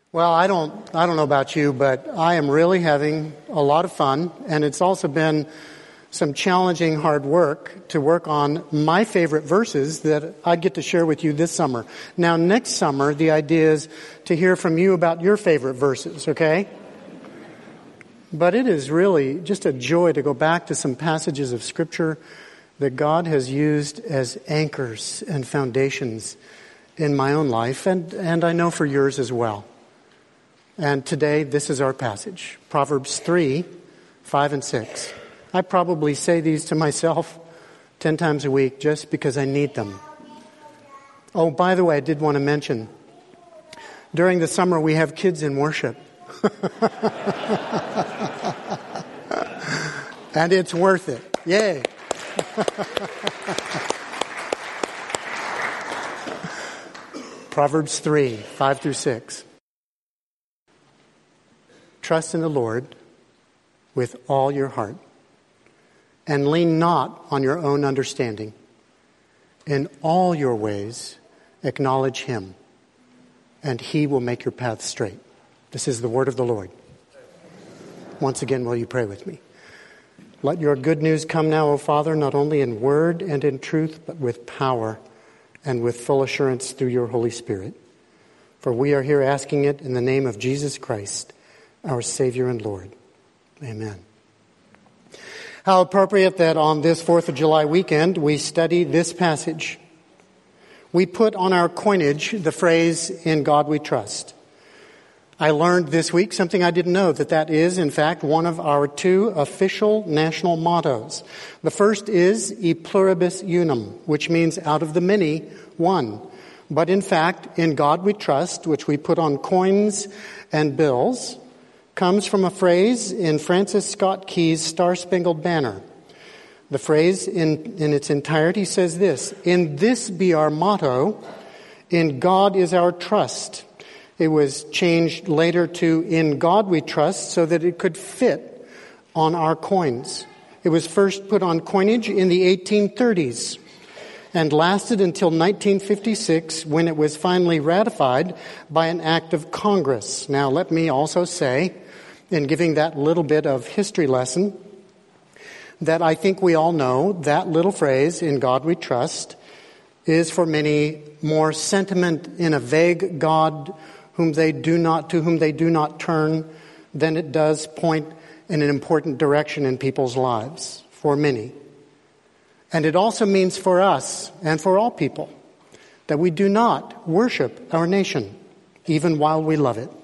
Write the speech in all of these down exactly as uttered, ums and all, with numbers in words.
Well, I don't I don't know about you, but I am really having a lot of fun, and it's also been some challenging hard work to work on my favorite verses that I get to share with you this summer. Now, next summer, the idea is to hear from you about your favorite verses, okay? But it is really just a joy to go back to some passages of Scripture that God has used as anchors and foundations in my own life, and, and I know for yours as well. And today, this is our passage, Proverbs three, five and six. I probably say these to myself ten times a week just because I need them. Oh, by the way, I did want to mention, during the summer we have kids in worship. And it's worth it. Yay. Proverbs three, five through six. Trust in the Lord with all your heart, and lean not on your own understanding. In all your ways acknowledge Him, and He will make your path straight. This is the word of the Lord. Once again, will you pray with me? Let your good news come now, O Father, not only in word and in truth, but with power and with full assurance through your Holy Spirit. For we are here asking it in the name of Jesus Christ, our Savior and Lord. Amen. How appropriate that on this fourth of July weekend we study this passage. We put on our coinage the phrase, "In God we trust." I learned this week something I didn't know, that that is, in fact, one of our two official national mottos. The first is E pluribus unum, which means out of the many, one. But in fact, in God we trust, which we put on coins and bills, comes from a phrase in Francis Scott Key's Star-Spangled Banner. The phrase in, in its entirety says this: "In this be our motto, in God is our trust." It was changed later to "In God we trust," so that it could fit on our coins. It was first put on coinage in the eighteen thirties and lasted until nineteen fifty-six, when it was finally ratified by an act of Congress. Now, let me also say, in giving that little bit of history lesson, that I think we all know that little phrase, "In God we trust," is for many more sentiment in a vague God whom they do not, to whom they do not turn, than it does point in an important direction in people's lives, for many. And it also means for us and for all people that we do not worship our nation, even while we love it.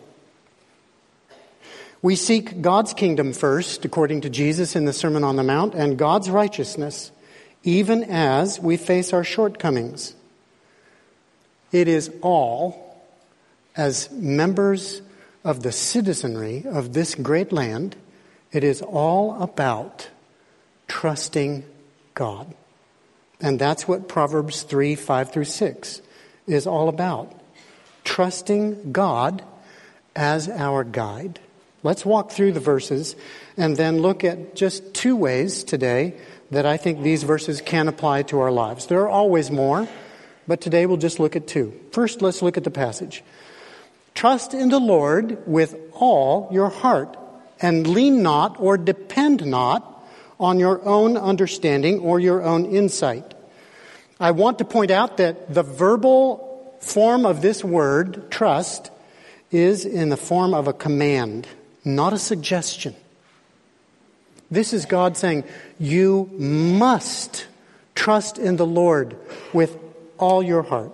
We seek God's kingdom first, according to Jesus in the Sermon on the Mount, and God's righteousness, even as we face our shortcomings. It is all, as members of the citizenry of this great land, it is all about trusting God. And that's what Proverbs three, five through six is all about. Trusting God as our guide. Let's walk through the verses and then look at just two ways today that I think these verses can apply to our lives. There are always more, but today we'll just look at two. First, let's look at the passage. Trust in the Lord with all your heart, and lean not or depend not on your own understanding or your own insight. I want to point out that the verbal form of this word, trust, is in the form of a command, not a suggestion. This is God saying, you must trust in the Lord with all your heart.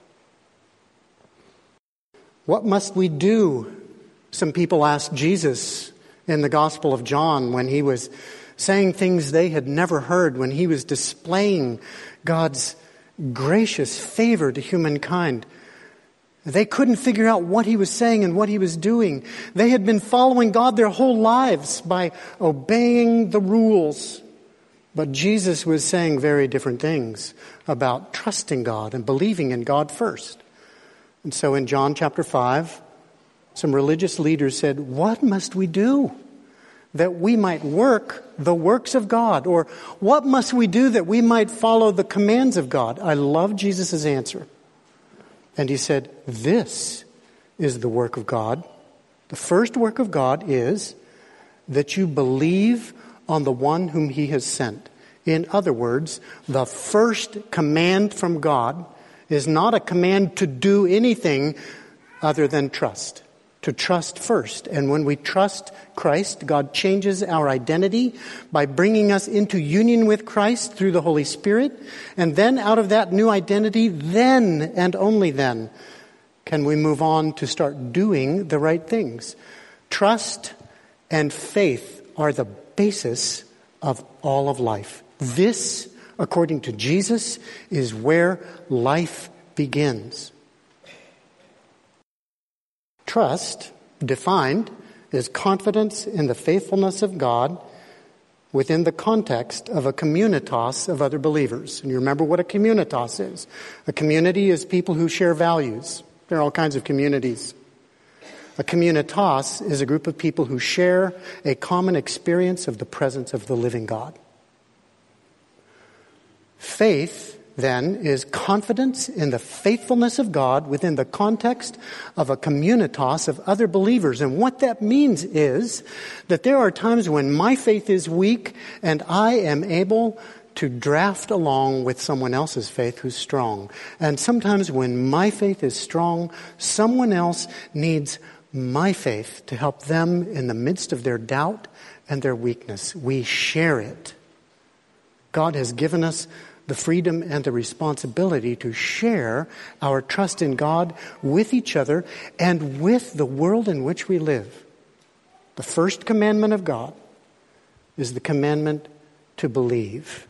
What must we do? Some people asked Jesus in the Gospel of John when he was saying things they had never heard, when he was displaying God's gracious favor to humankind. They couldn't figure out what he was saying and what he was doing. They had been following God their whole lives by obeying the rules. But Jesus was saying very different things about trusting God and believing in God first. And so in John chapter five, some religious leaders said, "What must we do that we might work the works of God?" Or, "What must we do that we might follow the commands of God?" I love Jesus' answer. And he said, "This is the work of God. The first work of God is that you believe on the one whom he has sent. In other words, the first command from God is not a command to do anything other than trust. To trust first. And when we trust Christ, God changes our identity by bringing us into union with Christ through the Holy Spirit. And then out of that new identity, then and only then can we move on to start doing the right things. Trust and faith are the basis of all of life. This, according to Jesus, is where life begins. Trust, defined, is confidence in the faithfulness of God within the context of a communitas of other believers. And you remember what a communitas is. A community is people who share values. There are all kinds of communities. A communitas is a group of people who share a common experience of the presence of the living God. Faith, then, is confidence in the faithfulness of God within the context of a communitas of other believers. And what that means is that there are times when my faith is weak and I am able to draft along with someone else's faith who's strong. And sometimes when my faith is strong, someone else needs my faith to help them in the midst of their doubt and their weakness. We share it. God has given us the freedom and the responsibility to share our trust in God with each other and with the world in which we live. The first commandment of God is the commandment to believe.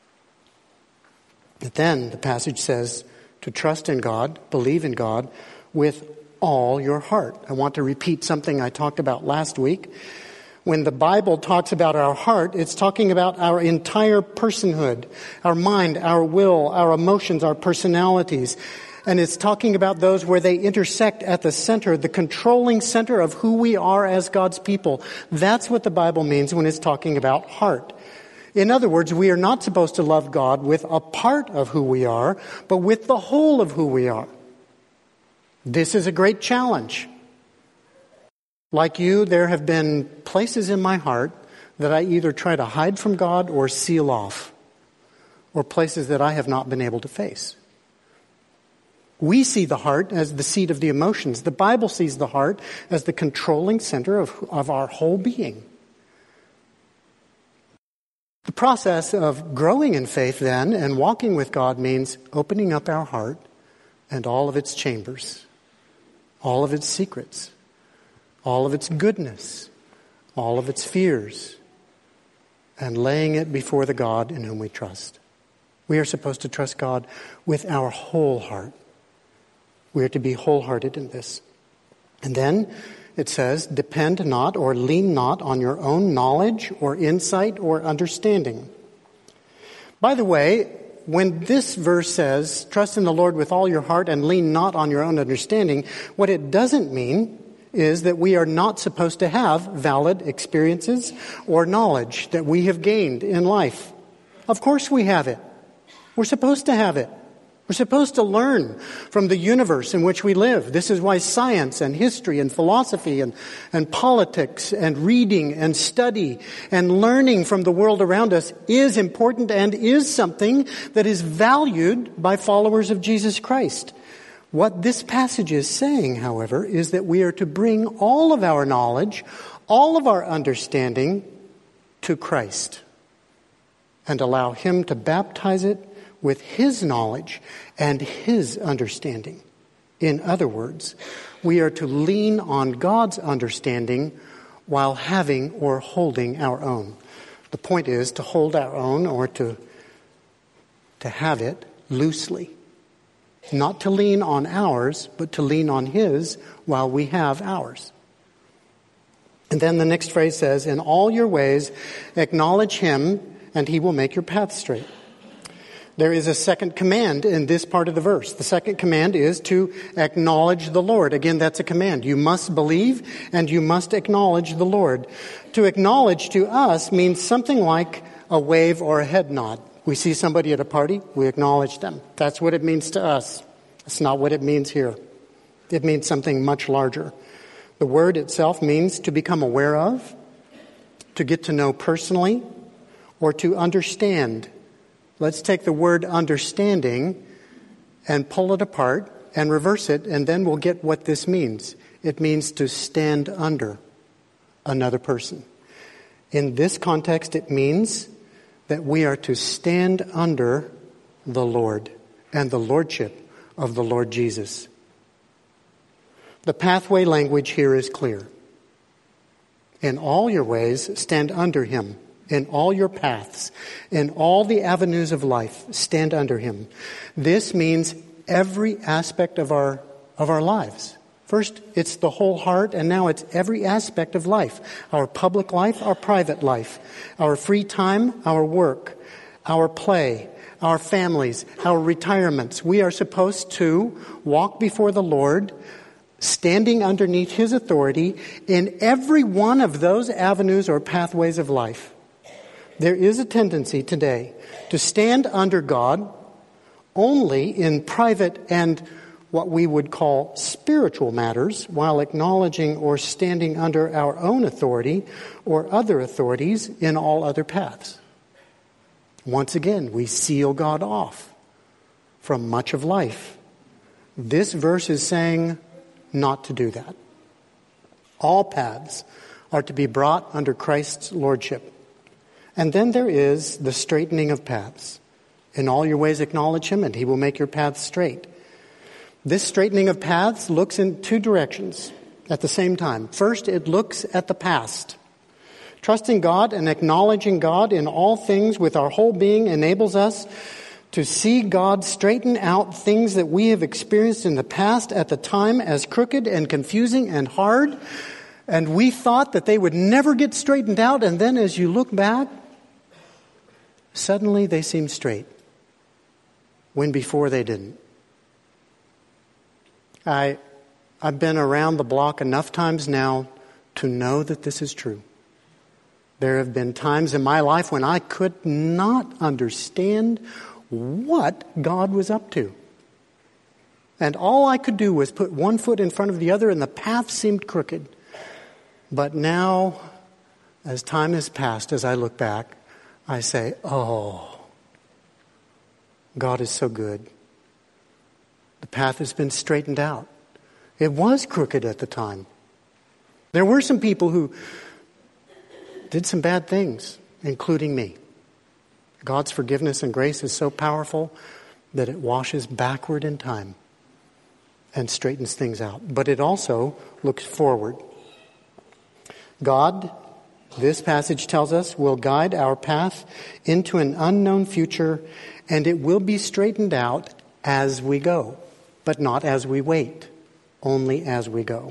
But then the passage says to trust in God, believe in God with all your heart. I want to repeat something I talked about last week. When the Bible talks about our heart, it's talking about our entire personhood, our mind, our will, our emotions, our personalities. And it's talking about those where they intersect at the center, the controlling center of who we are as God's people. That's what the Bible means when it's talking about heart. In other words, we are not supposed to love God with a part of who we are, but with the whole of who we are. This is a great challenge. Like you, there have been places in my heart that I either try to hide from God or seal off, or places that I have not been able to face. We see the heart as the seat of the emotions. The Bible sees the heart as the controlling center of, of our whole being. The process of growing in faith then and walking with God means opening up our heart and all of its chambers, all of its secrets, all of its goodness, all of its fears, and laying it before the God in whom we trust. We are supposed to trust God with our whole heart. We are to be wholehearted in this. And then it says, depend not or lean not on your own knowledge or insight or understanding. By the way, when this verse says, trust in the Lord with all your heart and lean not on your own understanding, what it doesn't mean is that we are not supposed to have valid experiences or knowledge that we have gained in life. Of course we have it. We're supposed to have it. We're supposed to learn from the universe in which we live. This is why science and history and philosophy and, and politics and reading and study and learning from the world around us is important and is something that is valued by followers of Jesus Christ. What this passage is saying, however, is that we are to bring all of our knowledge, all of our understanding to Christ and allow Him to baptize it with His knowledge and His understanding. In other words, we are to lean on God's understanding while having or holding our own. The point is to hold our own or to, to have it loosely. Not to lean on ours, but to lean on His while we have ours. And then the next phrase says, in all your ways acknowledge Him, and He will make your path straight. There is a second command in this part of the verse. The second command is to acknowledge the Lord. Again, that's a command. You must believe and you must acknowledge the Lord. To acknowledge to us means something like a wave or a head nod. We see somebody at a party, we acknowledge them. That's what it means to us. That's not what it means here. It means something much larger. The word itself means to become aware of, to get to know personally, or to understand. Let's take the word understanding and pull it apart and reverse it, and then we'll get what this means. It means to stand under another person. In this context, it means that we are to stand under the Lord and the lordship of the Lord Jesus. The pathway language here is clear. In all your ways, stand under him. In all your paths, in all the avenues of life, stand under him. This means every aspect of our of our lives. First, it's the whole heart, and now it's every aspect of life. Our public life, our private life, our free time, our work, our play, our families, our retirements. We are supposed to walk before the Lord, standing underneath his authority in every one of those avenues or pathways of life. There is a tendency today to stand under God only in private and what we would call spiritual matters, while acknowledging or standing under our own authority or other authorities in all other paths. Once again, we seal God off from much of life. This verse is saying not to do that. All paths are to be brought under Christ's lordship. And then there is the straightening of paths. In all your ways acknowledge him, and he will make your paths straight. This straightening of paths looks in two directions at the same time. First, it looks at the past. Trusting God and acknowledging God in all things with our whole being enables us to see God straighten out things that we have experienced in the past at the time as crooked and confusing and hard. And we thought that they would never get straightened out. And then as you look back, suddenly they seem straight, when before they didn't. I, I've been around the block enough times now to know that this is true. There have been times in my life when I could not understand what God was up to. And all I could do was put one foot in front of the other, and the path seemed crooked. But now, as time has passed, as I look back, I say, oh, God is so good. The path has been straightened out. It was crooked at the time. There were some people who did some bad things, including me. God's forgiveness and grace is so powerful that it washes backward in time and straightens things out. But it also looks forward. God, this passage tells us, will guide our path into an unknown future, and it will be straightened out as we go, but not as we wait, only as we go.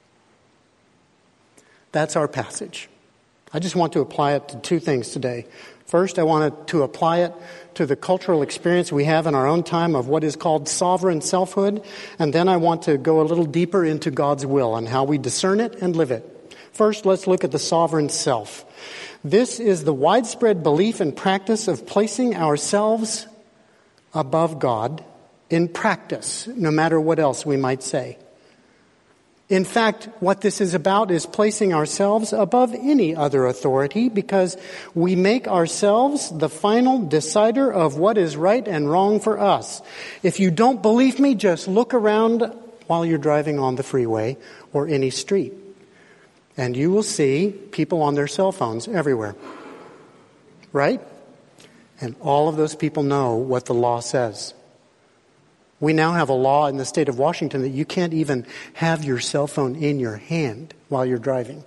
That's our passage. I just want to apply it to two things today. First, I wanted to apply it to the cultural experience we have in our own time of what is called sovereign selfhood, and then I want to go a little deeper into God's will and how we discern it and live it. First, let's look at the sovereign self. This is the widespread belief and practice of placing ourselves above God in practice, no matter what else we might say. In fact, what this is about is placing ourselves above any other authority because we make ourselves the final decider of what is right and wrong for us. If you don't believe me, just look around while you're driving on the freeway or any street. And you will see people on their cell phones everywhere. Right? And all of those people know what the law says. We now have a law in the state of Washington that you can't even have your cell phone in your hand while you're driving.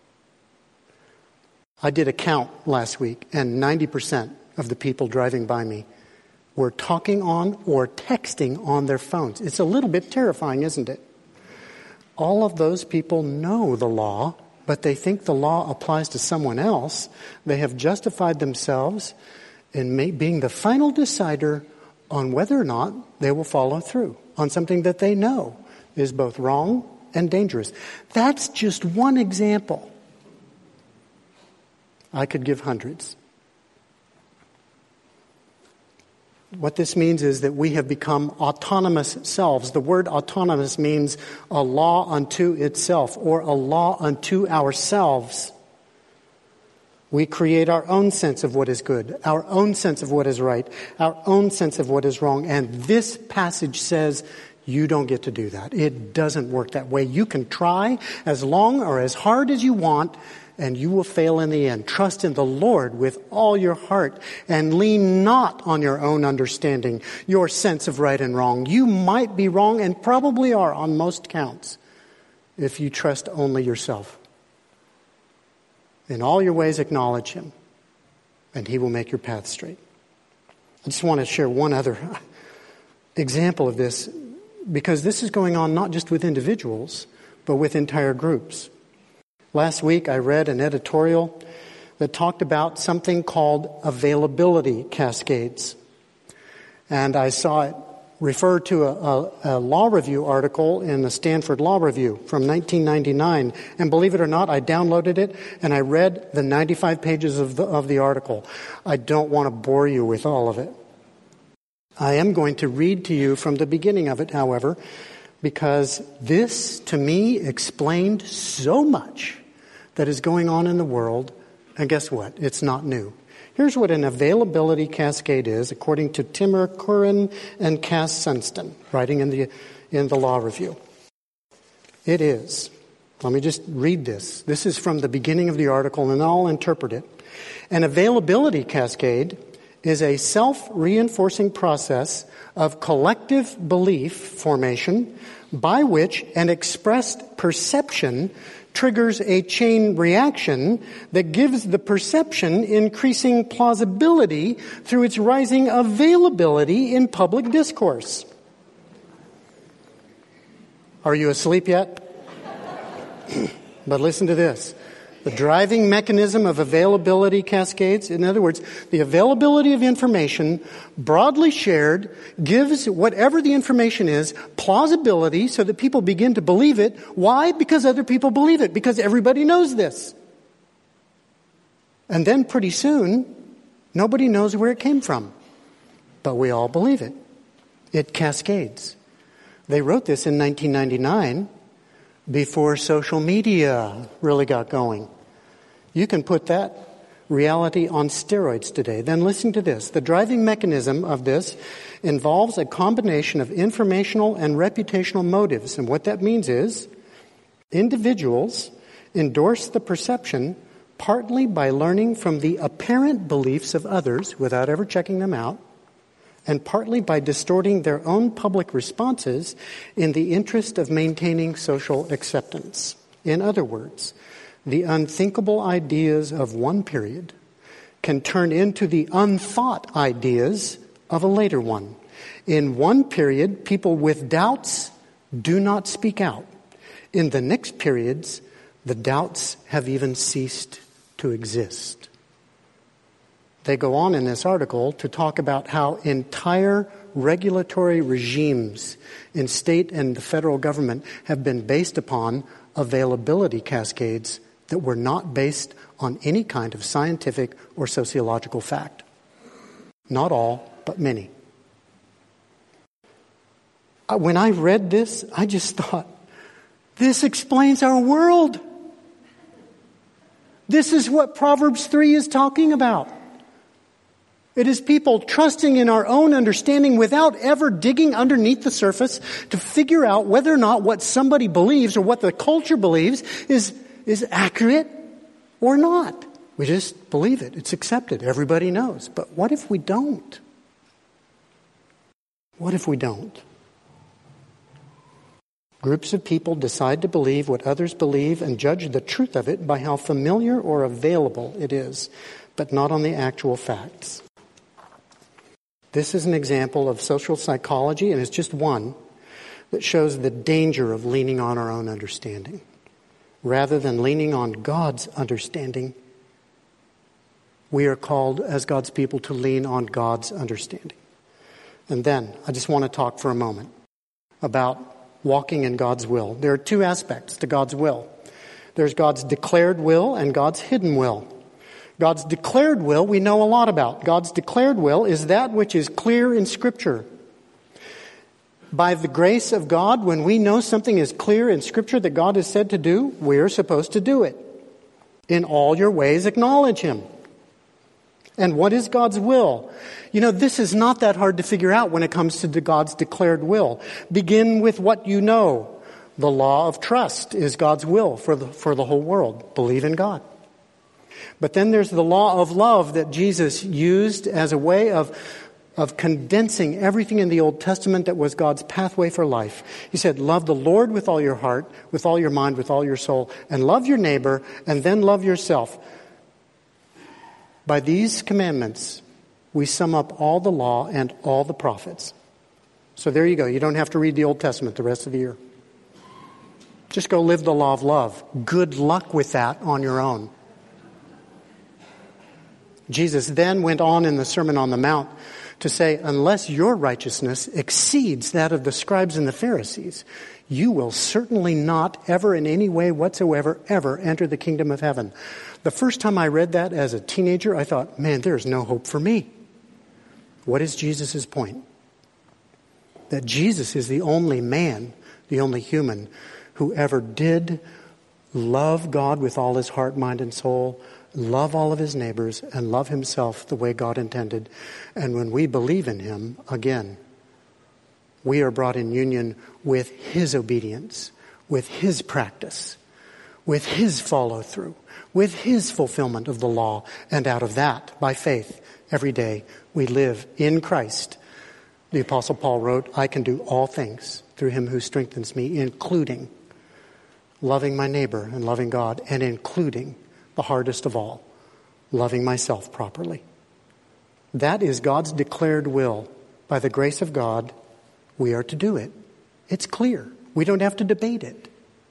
I did a count last week, and ninety percent of the people driving by me were talking on or texting on their phones. It's a little bit terrifying, isn't it? All of those people know the law, but they think the law applies to someone else. They have justified themselves in may- being the final decider on whether or not they will follow through on something that they know is both wrong and dangerous. That's just one example. I could give hundreds. What this means is that we have become autonomous selves. The word autonomous means a law unto itself, or a law unto ourselves. We create our own sense of what is good, our own sense of what is right, our own sense of what is wrong. And this passage says you don't get to do that. It doesn't work that way. You can try as long or as hard as you want, and you will fail in the end. Trust in the Lord with all your heart and lean not on your own understanding, your sense of right and wrong. You might be wrong and probably are on most counts if you trust only yourself. In all your ways acknowledge him, and he will make your path straight. I just want to share one other example of this, because this is going on not just with individuals, but with entire groups. Last week I read an editorial that talked about something called availability cascades. And I saw it referred to a, a, a law review article in the Stanford Law Review from nineteen ninety-nine. And believe it or not, I downloaded it and I read the ninety-five pages of the, of the article. I don't want to bore you with all of it. I am going to read to you from the beginning of it, however, because this, to me, explained so much that is going on in the world. And guess what? It's not new. Here's what an availability cascade is, according to Timur Kurin and Cass Sunstein, writing in the in the Law Review. It is, let me just read this. This is from the beginning of the article, and I'll interpret it. An availability cascade is a self-reinforcing process of collective belief formation by which an expressed perception triggers a chain reaction that gives the perception increasing plausibility through its rising availability in public discourse. Are you asleep yet? But listen to this. The driving mechanism of availability cascades, in other words, the availability of information broadly shared gives whatever the information is plausibility so that people begin to believe it. Why? Because other people believe it. Because everybody knows this. And then pretty soon, nobody knows where it came from. But we all believe it. It cascades. They wrote this in nineteen ninety-nine. Before social media really got going. You can put that reality on steroids today. Then listen to this. The driving mechanism of this involves a combination of informational and reputational motives. And what that means is individuals endorse the perception partly by learning from the apparent beliefs of others without ever checking them out, and partly by distorting their own public responses in the interest of maintaining social acceptance. In other words, the unthinkable ideas of one period can turn into the unthought ideas of a later one. In one period, people with doubts do not speak out. In the next periods, the doubts have even ceased to exist. They go on in this article to talk about how entire regulatory regimes in state and the federal government have been based upon availability cascades that were not based on any kind of scientific or sociological fact. Not all, but many. When I read this, I just thought, this explains our world. This is what Proverbs three is talking about. It is people trusting in our own understanding without ever digging underneath the surface to figure out whether or not what somebody believes or what the culture believes is, is accurate or not. We just believe it. It's accepted. Everybody knows. But what if we don't? What if we don't? Groups of people decide to believe what others believe and judge the truth of it by how familiar or available it is, but not on the actual facts. This is an example of social psychology, and it's just one, that shows the danger of leaning on our own understanding. Rather than leaning on God's understanding, we are called as God's people to lean on God's understanding. And then, I just want to talk for a moment about walking in God's will. There are two aspects to God's will. There's God's declared will and God's hidden will. God's declared will we know a lot about. God's declared will is that which is clear in Scripture. By the grace of God, when we know something is clear in Scripture that God has said to do, we're supposed to do it. In all your ways, acknowledge Him. And what is God's will? You know, this is not that hard to figure out when it comes to God's declared will. Begin with what you know. The law of trust is God's will for the, for the whole world. Believe in God. But then there's the law of love that Jesus used as a way of, of condensing everything in the Old Testament that was God's pathway for life. He said, love the Lord with all your heart, with all your mind, with all your soul, and love your neighbor, and then love yourself. By these commandments, we sum up all the law and all the prophets. So there you go. You don't have to read the Old Testament the rest of the year. Just go live the law of love. Good luck with that on your own. Jesus then went on in the Sermon on the Mount to say, unless your righteousness exceeds that of the scribes and the Pharisees, you will certainly not ever in any way whatsoever ever enter the kingdom of heaven. The first time I read that as a teenager, I thought, man, there's no hope for me. What is Jesus' point? That Jesus is the only man, the only human, who ever did love God with all his heart, mind, and soul, love all of his neighbors, and love himself the way God intended. And when we believe in him, again, we are brought in union with his obedience, with his practice, with his follow-through, with his fulfillment of the law. And out of that, by faith, every day, we live in Christ. The Apostle Paul wrote, I can do all things through him who strengthens me, including loving my neighbor and loving God, and including the hardest of all, loving myself properly. That is God's declared will. By the grace of God, we are to do it. It's clear. We don't have to debate it.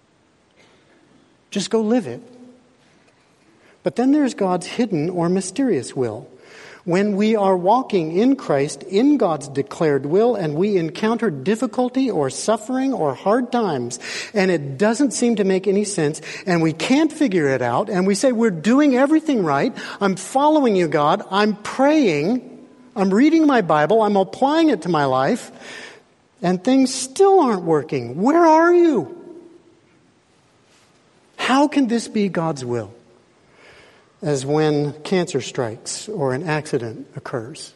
Just go live it. But then there's God's hidden or mysterious will. When we are walking in Christ, in God's declared will, and we encounter difficulty or suffering or hard times, and it doesn't seem to make any sense, and we can't figure it out, and we say, we're doing everything right, I'm following you, God, I'm praying, I'm reading my Bible, I'm applying it to my life, and things still aren't working. Where are you? How can this be God's will? As when cancer strikes or an accident occurs,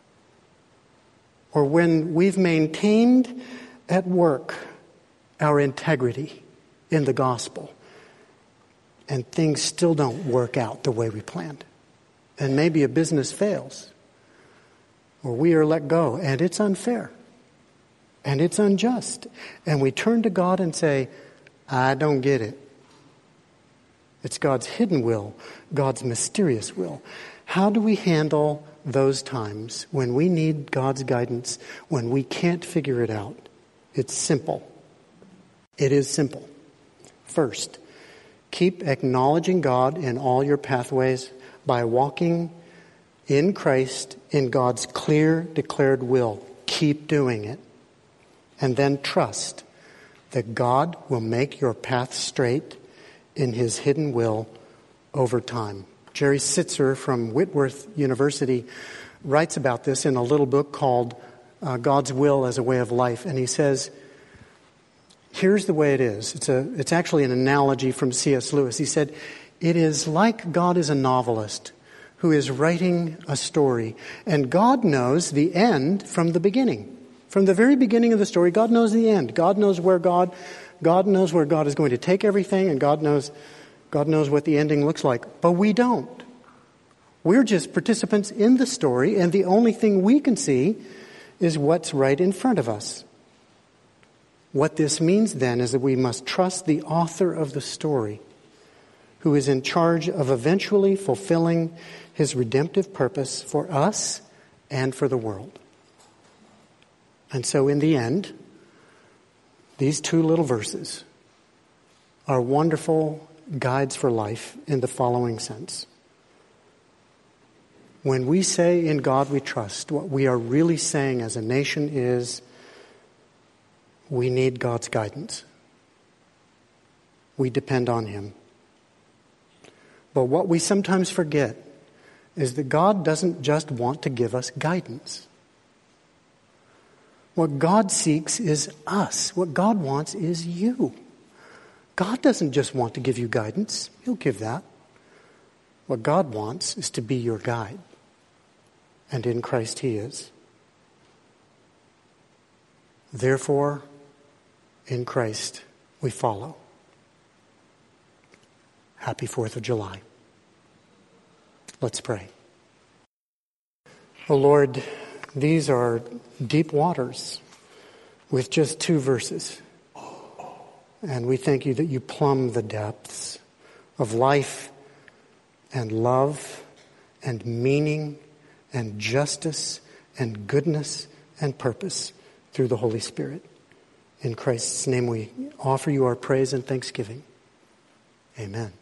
or when we've maintained at work our integrity in the gospel and things still don't work out the way we planned, and maybe a business fails, or we are let go and it's unfair and it's unjust, and we turn to God and say, I don't get it. It's God's hidden will, God's mysterious will. How do we handle those times when we need God's guidance, when we can't figure it out? It's simple. It is simple. First, keep acknowledging God in all your pathways by walking in Christ in God's clear, declared will. Keep doing it. And then trust that God will make your path straight in his hidden will over time. Jerry Sitzer from Whitworth University writes about this in a little book called uh, God's Will as a Way of Life. And he says, here's the way it is. It's a, it's actually an analogy from C S Lewis. He said, it is like God is a novelist who is writing a story, and God knows the end from the beginning. From the very beginning of the story, God knows the end. God knows where God God knows where God is going to take everything, and God knows God knows what the ending looks like. But we don't. We're just participants in the story, and the only thing we can see is what's right in front of us. What this means then is that we must trust the author of the story, who is in charge of eventually fulfilling his redemptive purpose for us and for the world. And so in the end, these two little verses are wonderful guides for life in the following sense. When we say in God we trust, what we are really saying as a nation is we need God's guidance. We depend on him. But what we sometimes forget is that God doesn't just want to give us guidance. What God seeks is us. What God wants is you. God doesn't just want to give you guidance. He'll give that. What God wants is to be your guide. And in Christ He is. Therefore, in Christ we follow. Happy fourth of July. Let's pray. Oh Lord, these are deep waters with just two verses. And we thank you that you plumb the depths of life and love and meaning and justice and goodness and purpose through the Holy Spirit. In Christ's name we offer you our praise and thanksgiving. Amen.